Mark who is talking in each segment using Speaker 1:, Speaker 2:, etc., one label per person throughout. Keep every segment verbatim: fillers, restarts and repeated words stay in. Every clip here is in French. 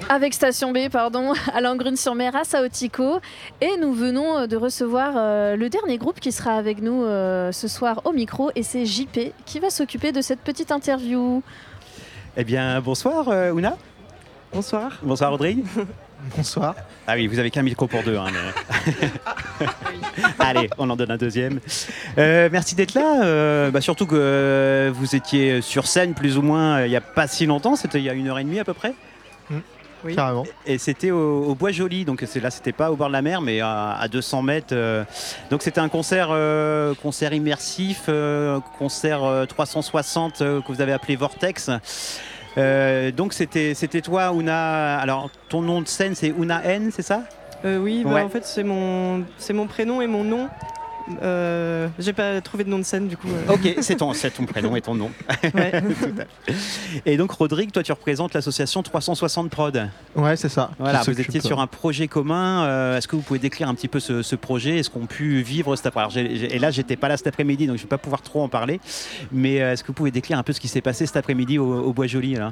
Speaker 1: Avec Station B, pardon, à Langrune-sur-Mer, à Saotico. Et nous venons de recevoir euh, le dernier groupe qui sera avec nous euh, ce soir au micro. Et c'est J P qui va s'occuper de cette petite interview.
Speaker 2: Eh bien, bonsoir euh, Ouna.
Speaker 3: Bonsoir.
Speaker 2: Bonsoir Rodrigue.
Speaker 4: Bonsoir.
Speaker 2: Ah oui, vous avez qu'un micro pour deux. Hein, mais... Allez, on en donne un deuxième. Euh, merci d'être là. Euh, bah, surtout que euh, vous étiez sur scène plus ou moins euh, il n'y a pas si longtemps. C'était il y a une heure et demie à peu près.
Speaker 4: Mmh.
Speaker 3: Oui.
Speaker 4: Carrément.
Speaker 2: Et c'était au, au Bois Joli. Donc c'est, là, c'était pas au bord de la mer, mais à, à deux cents mètres. Euh, donc c'était un concert, euh, concert immersif, euh, concert euh, trois cent soixante euh, que vous avez appelé Vortex. Euh, donc c'était, c'était toi, Ouna. Alors ton nom de scène c'est Ouna N, c'est ça?
Speaker 3: Euh, oui, bah,
Speaker 2: Ouais.
Speaker 3: en fait c'est mon, c'est mon prénom et mon nom. Euh, j'ai pas trouvé de nom de scène du coup. euh.
Speaker 2: Ok, c'est ton, c'est ton prénom et ton nom.
Speaker 3: Ouais.
Speaker 2: Tout à fait. Et donc Rodrigue, toi tu représentes l'association trois cent soixante Prod.
Speaker 4: Ouais, c'est ça.
Speaker 2: Voilà,
Speaker 4: Qui
Speaker 2: vous
Speaker 4: s'occupe,
Speaker 2: étiez sur un projet commun. Euh, est-ce que vous pouvez décrire un petit peu ce, ce projet? Est-ce qu'on a pu vivre cet après-midi? Alors, j'ai- j'ai- Et là, j'étais pas là cet après-midi, donc je vais pas pouvoir trop en parler. Mais euh, est-ce que vous pouvez décrire un peu ce qui s'est passé cet après-midi au, au Bois Joli là?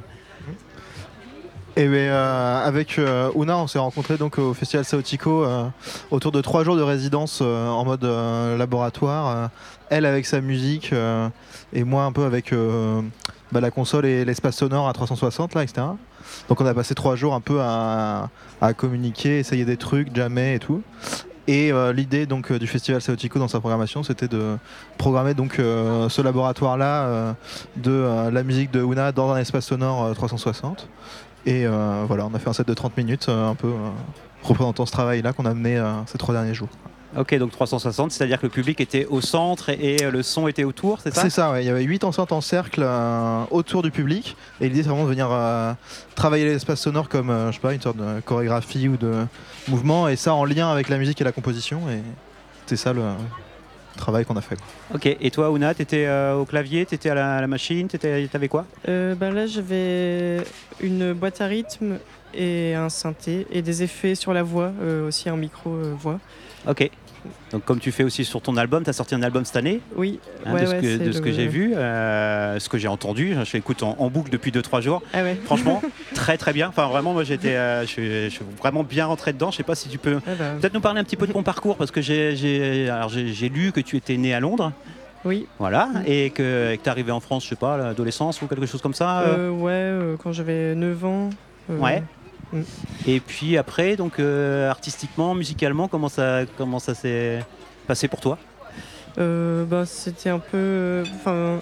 Speaker 4: Et bien, euh, avec euh, Ouna, on s'est rencontrés donc au Festival Saotico euh, autour de trois jours de résidence euh, en mode euh, laboratoire. Euh, elle avec sa musique euh, et moi un peu avec euh, bah, la console et l'espace sonore à trois cent soixante là, et cetera. Donc on a passé trois jours un peu à, à communiquer, essayer des trucs, jammer et tout. Et euh, l'idée donc euh, du Festival Saotico dans sa programmation, c'était de programmer donc euh, ce laboratoire-là euh, de euh, la musique de Ouna dans un espace sonore euh, trois cent soixante. Et euh, voilà, on a fait un set de trente minutes, euh, un peu euh, représentant ce travail-là qu'on a mené euh, ces trois derniers jours.
Speaker 2: Ok, donc trois cent soixante, c'est-à-dire que le public était au centre et, et le son était autour, c'est ça?
Speaker 4: C'est ça, ouais. Il y avait huit enceintes en cercle euh, autour du public. Et l'idée, c'est vraiment de venir euh, travailler l'espace sonore comme euh, je sais pas, une sorte de chorégraphie ou de mouvement. Et ça en lien avec la musique et la composition. Et c'est ça le travail qu'on a fait, quoi.
Speaker 2: Ok, et toi Ouna, t'étais euh, au clavier, t'étais à la, à la machine, t'étais, t'avais quoi?
Speaker 3: Euh, bah, là j'avais une boîte à rythme et un synthé et des effets sur la voix, euh, aussi un micro euh, voix.
Speaker 2: Ok. Donc comme tu fais aussi sur ton album, tu as sorti un album cette année,
Speaker 3: Oui.
Speaker 2: hein,
Speaker 3: ouais,
Speaker 2: de ce
Speaker 3: ouais,
Speaker 2: que,
Speaker 3: c'est
Speaker 2: de ce
Speaker 3: le-
Speaker 2: que j'ai vu, euh, ce que j'ai entendu. Je l'écoute en, en boucle depuis deux trois jours.
Speaker 3: Ah ouais.
Speaker 2: Franchement, très très bien. Enfin vraiment, moi j'étais, euh, je, suis, je suis vraiment bien rentré dedans. Je sais pas si tu peux
Speaker 3: Ah bah,
Speaker 2: peut-être nous parler un petit peu de ton parcours, parce que j'ai, j'ai, alors j'ai, j'ai lu que tu étais né à Londres,
Speaker 3: oui.
Speaker 2: voilà, et que, que tu es arrivé en France, je sais pas, à l'adolescence ou quelque chose comme ça. euh.
Speaker 3: Euh, ouais, euh, quand j'avais neuf ans. euh,
Speaker 2: Ouais.
Speaker 3: Mm.
Speaker 2: Et puis après, donc euh, artistiquement, musicalement, comment ça, comment ça s'est passé pour toi?
Speaker 3: Euh, bah, c'était un peu. Enfin,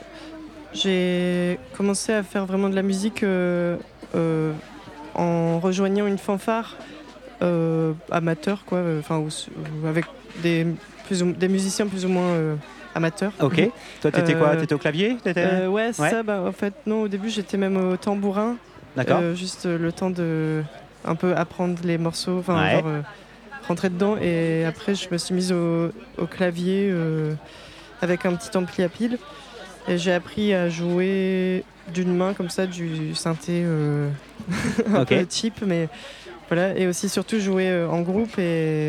Speaker 3: j'ai commencé à faire vraiment de la musique euh, euh, en rejoignant une fanfare euh, amateur, quoi. Enfin, ou- ou avec des, plus ou- des musiciens plus ou moins euh, amateurs.
Speaker 2: Ok. Toi, t'étais quoi?
Speaker 3: Euh,
Speaker 2: T'étais au clavier? T'étais-
Speaker 3: Euh, ouais, c'est
Speaker 2: Ouais.
Speaker 3: ça. Bah, en fait, non. Au début, j'étais même au tambourin.
Speaker 2: D'accord.
Speaker 3: Euh, juste euh, le temps de un peu apprendre les morceaux, enfin
Speaker 2: Ouais.
Speaker 3: genre, euh, rentrer dedans. Et après, je me suis mise au, au clavier euh, avec un petit ampli à pile. Et j'ai appris à jouer d'une main comme ça du synthé euh, un
Speaker 2: Ok.
Speaker 3: peu cheap, mais voilà. Et aussi surtout jouer euh, en groupe et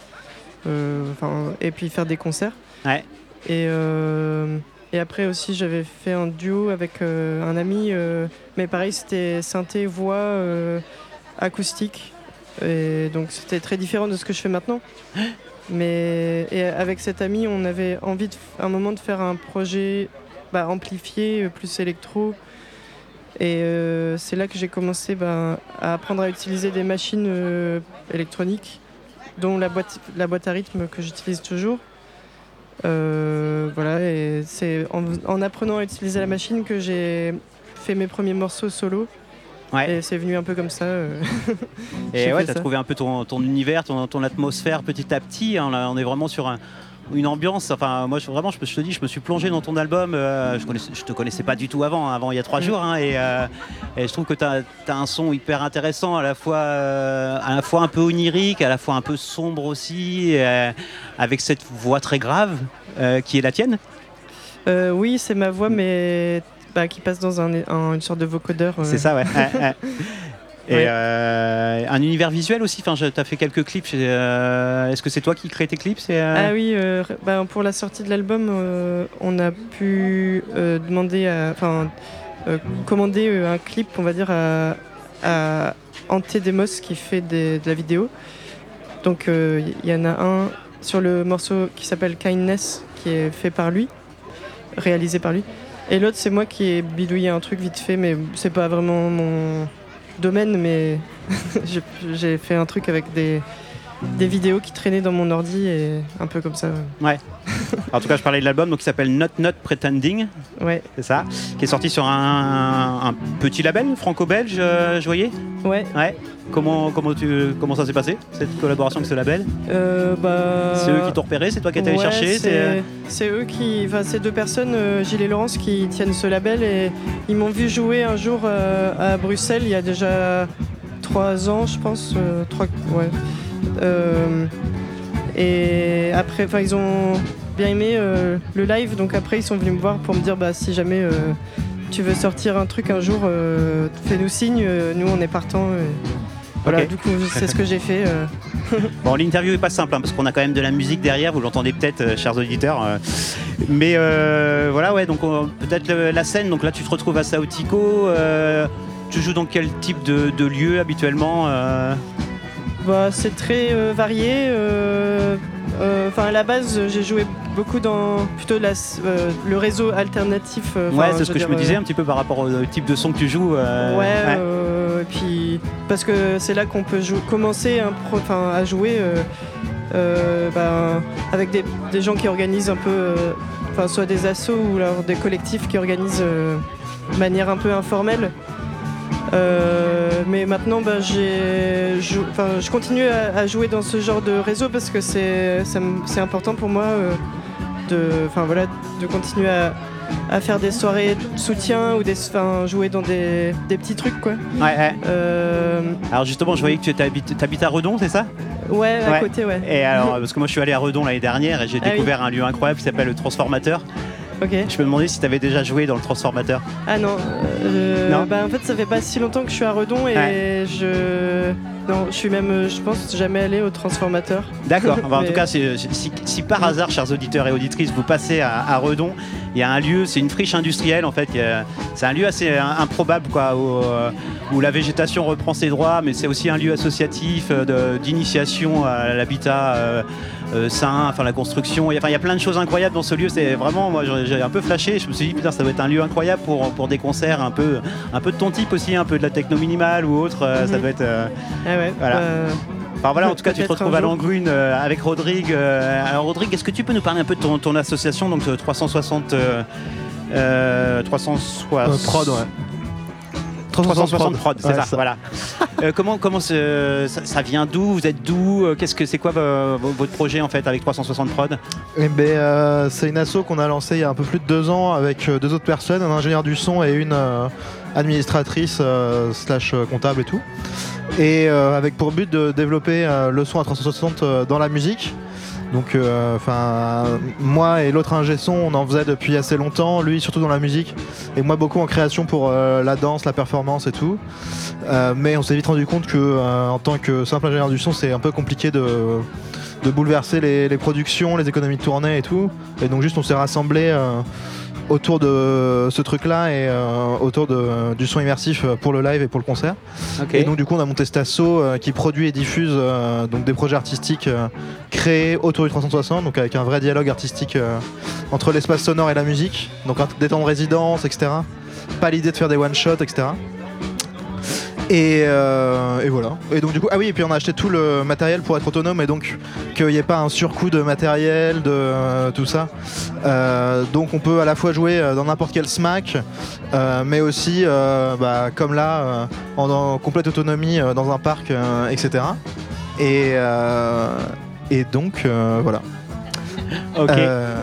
Speaker 3: euh, enfin et puis faire des concerts.
Speaker 2: Ouais.
Speaker 3: Et euh, et après aussi j'avais fait un duo avec euh, un ami, euh, mais pareil c'était synthé voix euh, acoustique. Et donc c'était très différent de ce que je fais maintenant. Mais et avec cet ami, on avait envie de, f- un moment de faire un projet bah, amplifié, euh, plus électro. Et euh, c'est là que j'ai commencé bah, à apprendre à utiliser des machines euh, électroniques, dont la boîte, la boîte à rythme que j'utilise toujours. Euh, voilà, et c'est en, en apprenant à utiliser la machine que j'ai fait mes premiers morceaux solo.
Speaker 2: Ouais.
Speaker 3: Et c'est venu un peu comme ça. euh.
Speaker 2: Et
Speaker 3: j'ai
Speaker 2: ouais,
Speaker 3: fait
Speaker 2: t'as
Speaker 3: ça.
Speaker 2: trouvé un peu ton, ton univers, ton, ton atmosphère petit à petit. Hein, là, on est vraiment sur un- une ambiance. Enfin, moi, je, vraiment, je, je te dis, je me suis plongé dans ton album. euh, je, connaissais, je te connaissais pas du tout avant, hein, avant il y a trois
Speaker 3: Mm.
Speaker 2: jours. Hein, et, euh, et je trouve que tu as un son hyper intéressant, à la fois, euh, à la fois un peu onirique, à la fois un peu sombre aussi, euh, avec cette voix très grave euh, qui est la tienne.
Speaker 3: Euh, oui, c'est ma voix, mais bah, qui passe dans un, un- une sorte de vocodeur. euh.
Speaker 2: C'est ça, ouais. Ouais, ouais. Et
Speaker 3: Ouais.
Speaker 2: euh, un univers visuel aussi. Enfin, tu as fait quelques clips. euh, Est-ce que c'est toi qui crée tes clips? C'est, euh,
Speaker 3: Ah oui, euh, bah, pour la sortie de l'album, euh, on a pu euh, demander, à- enfin, euh, commander euh, un clip, on va dire, à, à Antedemos qui fait des, de la vidéo. Donc il euh, y en a un sur le morceau qui s'appelle Kindness qui est fait par lui, réalisé par lui. Et l'autre c'est moi qui ai bidouillé un truc vite fait, mais c'est pas vraiment mon domaine, mais j'ai, j'ai fait un truc avec des, des vidéos qui traînaient dans mon ordi et un peu comme ça.
Speaker 2: Ouais. En tout cas, je parlais de l'album donc, qui s'appelle Not Not Pretending.
Speaker 3: Ouais.
Speaker 2: C'est ça. Qui est sorti sur un, un petit label franco-belge, euh, je voyais.
Speaker 3: Ouais.
Speaker 2: Ouais. Comment, comment, tu, comment ça s'est passé, cette collaboration avec ce label?
Speaker 3: euh, bah...
Speaker 2: C'est eux qui t'ont repéré, c'est toi qui es allé
Speaker 3: ouais,
Speaker 2: chercher
Speaker 3: c'est,
Speaker 2: c'est...
Speaker 3: c'est eux qui... Enfin, c'est deux personnes, euh, Gilles et Laurence, qui tiennent ce label et ils m'ont vu jouer un jour euh, à Bruxelles il y a déjà trois ans, je pense. Euh, trois... Ouais. Euh, et après, enfin, ils ont bien aimé euh, le live, donc après ils sont venus me voir pour me dire bah si jamais euh, tu veux sortir un truc un jour, euh, fais-nous signe, euh, nous on est partants. Euh, voilà,
Speaker 2: okay.
Speaker 3: Du coup c'est ce que j'ai fait. Euh.
Speaker 2: Bon, l'interview est pas simple hein, parce qu'on a quand même de la musique derrière, vous l'entendez peut-être, euh, chers auditeurs. Euh, mais euh, voilà, ouais, donc on, peut-être le, la scène. Donc là, tu te retrouves à Saotico. Euh, tu joues dans quel type de, de lieu habituellement euh
Speaker 3: Bah, c'est très euh, varié. Euh, euh, à la base, j'ai joué beaucoup dans plutôt la, euh, le réseau alternatif. Euh,
Speaker 2: ouais, c'est ce que
Speaker 3: dire,
Speaker 2: je me disais
Speaker 3: euh,
Speaker 2: un petit peu par rapport au type de son que tu joues. Euh,
Speaker 3: ouais,
Speaker 2: ouais.
Speaker 3: Euh, et puis parce que c'est là qu'on peut jou- commencer un pro- à jouer euh, euh, bah, avec des, des gens qui organisent un peu, enfin euh, soit des assos ou alors des collectifs qui organisent euh, de manière un peu informelle. Euh, mais maintenant, bah, j'ai, je, je continue à, à jouer dans ce genre de réseau parce que c'est, ça me, c'est important pour moi euh, de, voilà, de continuer à, à faire des soirées de soutien ou des, jouer dans des, des petits trucs. Quoi.
Speaker 2: Ouais, ouais.
Speaker 3: Euh...
Speaker 2: Alors justement, je voyais que tu habites à Redon, c'est ça ?
Speaker 3: Ouais, à
Speaker 2: ouais.
Speaker 3: côté, ouais.
Speaker 2: Et alors, parce que moi je suis allé à Redon l'année dernière et j'ai
Speaker 3: ah
Speaker 2: découvert
Speaker 3: oui.
Speaker 2: un lieu incroyable qui s'appelle le Transformateur.
Speaker 3: Okay.
Speaker 2: Je me demandais si tu avais déjà joué dans le Transformateur.
Speaker 3: Ah non, euh,
Speaker 2: non
Speaker 3: bah en fait ça fait pas si longtemps que je suis à Redon et ouais. je non, je suis même, je pense, jamais allé au Transformateur.
Speaker 2: D'accord. Bah, en tout cas, c'est, si, si par hasard, chers auditeurs et auditrices, vous passez à, à Redon, il y a un lieu, c'est une friche industrielle en fait. A, c'est un lieu assez improbable quoi, où, où la végétation reprend ses droits, mais c'est aussi un lieu associatif de, d'initiation à l'habitat. Euh, Euh, sain, enfin la construction, il y, a, y a plein de choses incroyables dans ce lieu. C'est vraiment, moi j'ai un peu flashé, je me suis dit putain ça doit être un lieu incroyable pour, pour des concerts un peu, un peu de ton type aussi, un peu de la techno minimale ou autre, euh, mm-hmm. ça doit être euh,
Speaker 3: ah ouais,
Speaker 2: voilà.
Speaker 3: Euh...
Speaker 2: Enfin voilà, en tout cas tu te retrouves à Langrune euh, avec Rodrigue. Euh, alors Rodrigue, est-ce que tu peux nous parler un peu de ton, ton association, donc trois cent soixante euh, euh, trois cent soixante
Speaker 4: euh, prod ouais.
Speaker 2: trois cent soixante prod, c'est
Speaker 4: ouais,
Speaker 2: ça,
Speaker 4: ça,
Speaker 2: voilà. euh, comment comment ça, ça vient d'où? Vous êtes d'où? Qu'est-ce que c'est quoi euh, votre projet en fait avec trois cent soixante prod?
Speaker 4: Eh ben, euh, c'est une asso qu'on a lancée il y a un peu plus de deux ans avec euh, deux autres personnes, un ingénieur du son et une euh, administratrice euh, slash comptable et tout. Et euh, avec pour but de développer euh, le son à trois cent soixante euh, dans la musique. Donc, enfin, euh, moi et l'autre ingé son, on en faisait depuis assez longtemps. Lui, surtout dans la musique, et moi beaucoup en création pour euh, la danse, la performance et tout. Euh, mais on s'est vite rendu compte que, euh, en tant que simple ingénieur du son, c'est un peu compliqué de, de bouleverser les, les productions, les économies de tournée et tout. Et donc, juste, on s'est rassemblés euh, autour de ce truc-là et euh, autour de, du son immersif pour le live et pour le concert. Okay. Et donc du coup on a monté cet asso euh, qui produit et diffuse euh, donc des projets artistiques euh, créés autour du trois cent soixante, donc avec un vrai dialogue artistique euh, entre l'espace sonore et la musique, donc des temps de résidence, et cetera. Pas l'idée de faire des one-shots, et cetera. Et, euh, et voilà. Et donc du coup, ah oui, et puis on a acheté tout le matériel pour être autonome et donc qu'il n'y ait pas un surcoût de matériel, de euh, tout ça. Euh, donc on peut à la fois jouer dans n'importe quel smack, euh, mais aussi, euh, bah, comme là, euh, en, en complète autonomie euh, dans un parc, euh, et cetera. Et, euh, et donc euh, voilà.
Speaker 2: Ok. Euh,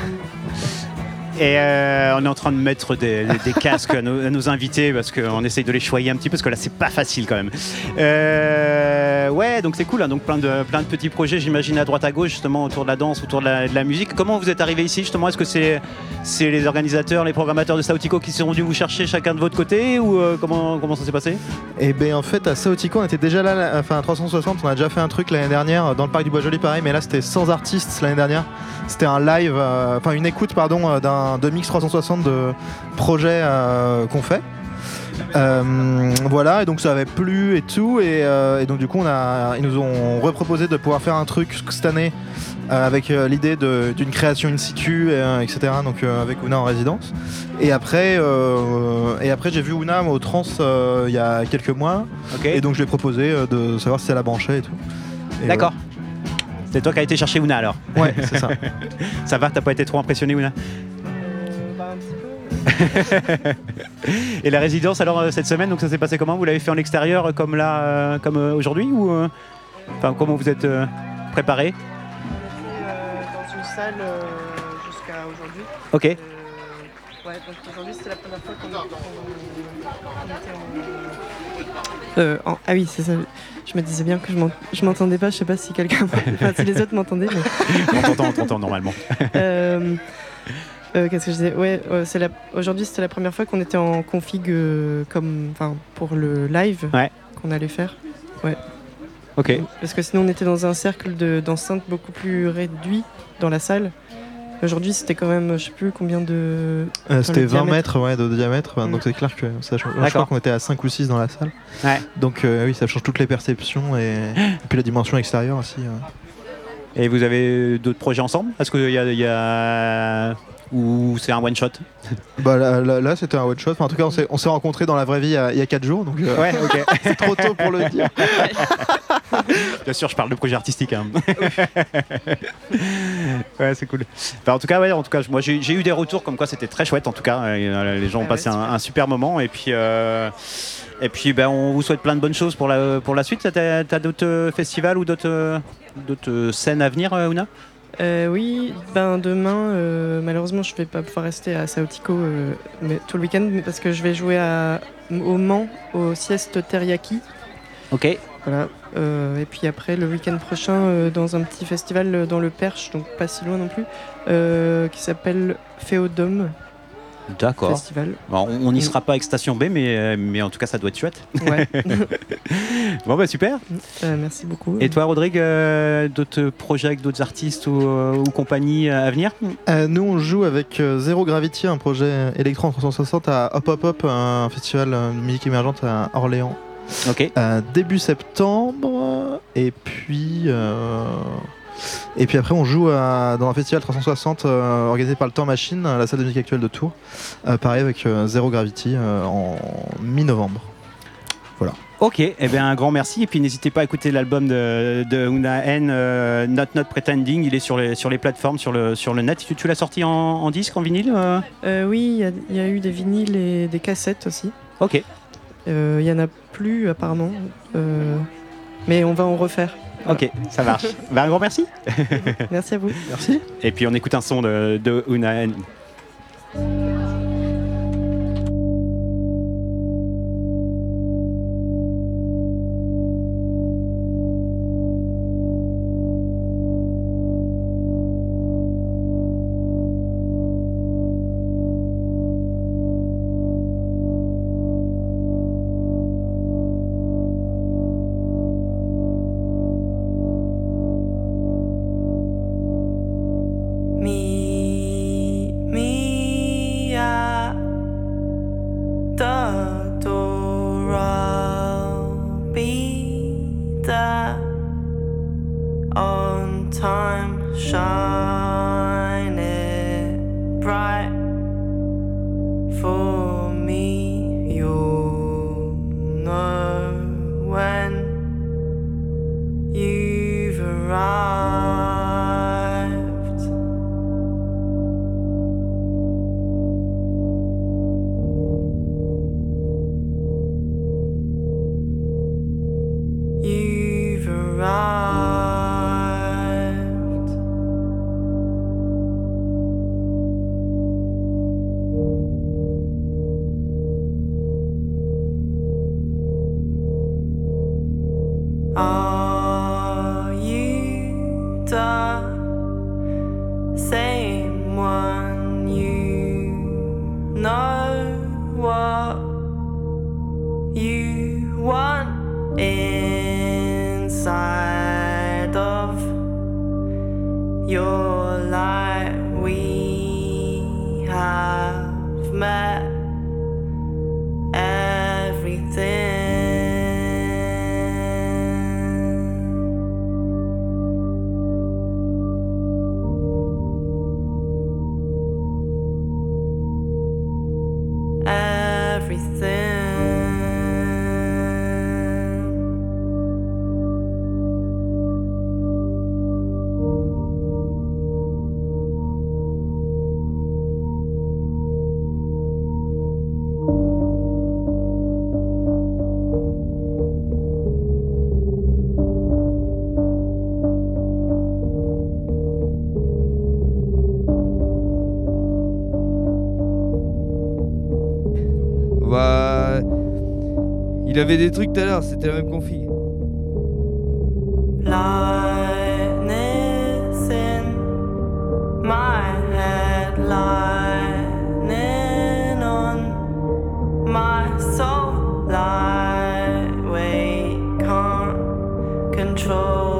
Speaker 2: Et euh, on est en train de mettre des, des, des casques à nos, à nos invités parce qu'on essaye de les choyer un petit peu parce que là c'est pas facile quand même. Euh, ouais, donc c'est cool, hein, donc plein de, plein de petits projets j'imagine à droite à gauche justement autour de la danse, autour de la, de la musique. Comment vous êtes arrivés ici justement? Est-ce que c'est, c'est les organisateurs, les programmateurs de Saotico qui sont venus vous chercher chacun de votre côté ou euh, comment, comment ça s'est passé?
Speaker 4: Eh bien en fait à Saotico on était déjà là, enfin à trois cent soixante on a déjà fait un truc l'année dernière dans le parc du Bois-Joli pareil, mais là c'était sans artistes l'année dernière. C'était un live, enfin euh, une écoute pardon d'un de mix trois cent soixante de projets euh, qu'on fait. Euh, voilà, et donc ça avait plu et tout, et, euh, et donc du coup on a, ils nous ont reproposé de pouvoir faire un truc cette année euh, avec euh, l'idée de, d'une création in situ, et, euh, et cetera. Donc euh, avec Ouna en résidence. Et après, euh, et après j'ai vu Ouna au Trans euh, il y a quelques mois,
Speaker 2: Okay.
Speaker 4: et donc je lui ai proposé euh, de savoir si elle la branchait et tout. Et
Speaker 2: D'accord. C'est toi qui as été chercher Ouna alors.
Speaker 4: Ouais, ouais c'est ça.
Speaker 2: Ça va, t'as pas été trop impressionné Ouna? Et la résidence alors euh, cette semaine, donc ça s'est passé comment? Vous l'avez fait en extérieur euh, comme là, euh, comme euh, aujourd'hui ou euh, enfin comment vous êtes euh, préparé?
Speaker 3: Euh, dans une salle euh, jusqu'à aujourd'hui.
Speaker 2: Ok.
Speaker 3: Euh, ouais, donc aujourd'hui c'était la première fois qu'on qu'on- qu'on était en... Euh, en- Ah oui, c'est ça. Je me disais bien que je m'en- je m'entendais pas. Je sais pas si quelqu'un, enfin si les autres m'entendaient. Mais...
Speaker 2: On t'entend, on t'entend normalement.
Speaker 3: Euh, euh, Qu'est-ce que je disais? Ouais, euh, c'est la... aujourd'hui c'était la première fois qu'on était en config euh, comme, enfin pour le live
Speaker 2: Ouais.
Speaker 3: qu'on allait faire.
Speaker 2: Ok.
Speaker 3: Parce que sinon on était dans un cercle de- d'enceintes beaucoup plus réduit dans la salle. Aujourd'hui c'était quand même, je sais plus combien de...
Speaker 4: Euh, c'était
Speaker 3: le
Speaker 4: vingt
Speaker 3: diamètre.
Speaker 4: mètres ouais, de diamètre,
Speaker 3: Mm.
Speaker 4: donc c'est clair que ça change. Je
Speaker 2: D'accord.
Speaker 4: crois qu'on était à cinq ou six dans la salle.
Speaker 2: Ouais.
Speaker 4: Donc euh, oui, ça change toutes les perceptions et, et puis la dimension extérieure aussi. euh.
Speaker 2: Et vous avez d'autres projets ensemble? Est-ce qu'il y a, il y a... ou c'est un one shot?
Speaker 4: Bah là, là, là, c'était un one shot. Enfin, en tout cas, on s'est, on s'est rencontrés dans la vraie vie il y a- il y a quatre jours, donc euh,
Speaker 2: Ouais, ok.
Speaker 4: c'est trop tôt pour le dire.
Speaker 2: Bien sûr, je parle de projet artistique. Hein. Ouais, c'est cool. Enfin, en tout cas, ouais, en tout cas, moi j'ai, j'ai eu des retours comme quoi c'était très chouette. En tout cas, Et, euh, les gens ont
Speaker 3: Ah
Speaker 2: passé
Speaker 3: ouais,
Speaker 2: un,
Speaker 3: super.
Speaker 2: un super moment. Et puis, euh, et puis, ben, on vous souhaite plein de bonnes choses pour la pour la suite. T'as, t'as d'autres euh, festivals ou d'autres euh, d'autres euh, scènes à venir, euh, Ouna?
Speaker 3: Euh, oui, ben demain, euh, malheureusement, je vais pas pouvoir rester à Saotico euh, mais, tout le week-end, mais parce que je vais jouer à, au Mans, au Sieste Teriyaki.
Speaker 2: Ok.
Speaker 3: Voilà. Euh, et puis après, le week-end prochain, euh, dans un petit festival euh, dans le Perche, donc pas si loin non plus, euh, qui s'appelle Féodome
Speaker 2: D'accord.
Speaker 3: Festival.
Speaker 2: Bon, on n'y sera pas avec Station B, mais, euh, mais en tout cas, ça doit être chouette.
Speaker 3: Ouais.
Speaker 2: Bon, bah super.
Speaker 3: Euh, merci beaucoup.
Speaker 2: Et toi, Rodrigue, euh, d'autres projets avec d'autres artistes ou, euh, ou compagnies euh, à venir?
Speaker 4: Euh, nous, on joue avec euh, Zero Gravity, un projet électro en trois cent soixante à Hop Hop Hop, un festival euh, de musique émergente à Orléans.
Speaker 2: Ok.
Speaker 4: Euh, début septembre, et puis euh, et puis après on joue à- dans un festival trois cent soixante euh, organisé par le Temps Machine à la salle de musique actuelle de Tours, euh, pareil avec euh, Zero Gravity euh, en mi-novembre.
Speaker 2: Ok, eh bien un grand merci et puis n'hésitez pas à écouter l'album de, de Ouna N, euh, Not Not Pretending, il est sur les, sur les plateformes, sur le, sur le net. Tu, tu l'as sorti en, en disque, en vinyle euh
Speaker 3: Euh, oui, il y a- il y, a eu des vinyles et des cassettes aussi.
Speaker 2: Ok,
Speaker 3: Euh, Il y en a plus apparemment, Euh, mais on va en refaire.
Speaker 2: ok, ça marche. Bah, un grand merci.
Speaker 3: Merci à vous.
Speaker 4: Merci.
Speaker 2: Et puis on écoute un son de, de Ouna N.
Speaker 5: Meet me at the door. I'll be there on time. Shine it bright for me. You'll know when you've arrived. You've arrived. Are you the same one? You know what you want inside of your light. We have met.
Speaker 6: Il avait des trucs tout à l'heure, c'était la même config.
Speaker 5: Lightning in my head, lightning on my soul, lightweight can't control